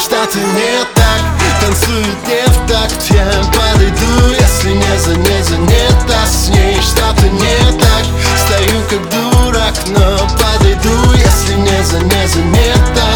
что-то не так, танцует не в такт. Я подойду, если не занята с ней. Что-то не так, стою как дурак, но подойду, если не занята.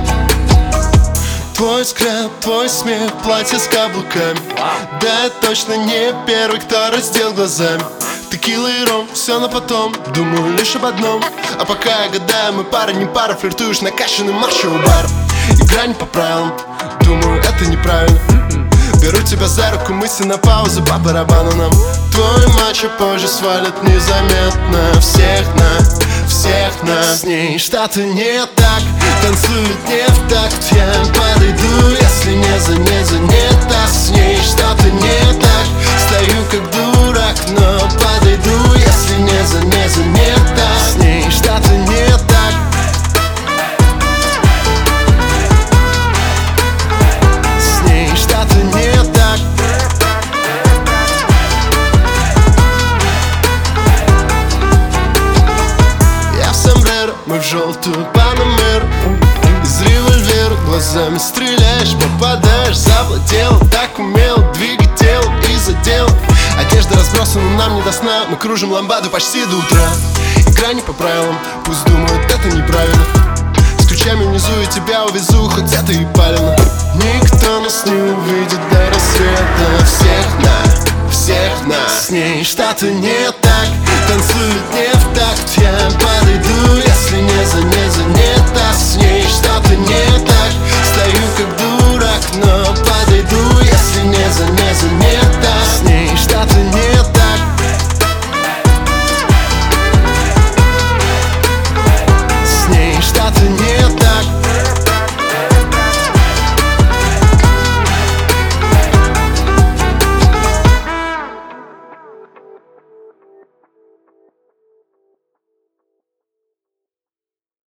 Твой взгляд, твой смех, платье с каблуками. Да, я точно не первый, кто раздел глазами. Текила и ром, все на потом, думаю лишь об одном. А пока я гадаю, мы пара не пара, флиртуешь накачанным мачо у бара. Игра не по правилам, думаю, это неправильно. Беру тебя за руку, мысли на паузу, по барабану нам. Твой мачо позже свалит незаметно. Всех нас с ней что-то не так, танцует не в такт. Я подойду, если не занята с ней. Что-то не так, стою как дурак, но подойду, если не занята с ней. Что-то не так. С ней что-то не так. Я в сомбреро, мы в желтую панамеру. Из револьвера глазами стреляешь, попадаешь, завладел. Так умел двигать тело и задел. Одежда разбросана, нам не до сна. Мы кружим ламбаду почти до утра. Игра не по правилам, пусть думают, это неправильно. С ключами внизу я тебя увезу, хоть это и палено. Никто нас не увидит до рассвета. Всех нас с ней что-то не так, танцует не в такт. Я подойду, если не занята с ней. Что-то не так, стою как дурак, но подойду, если не занята.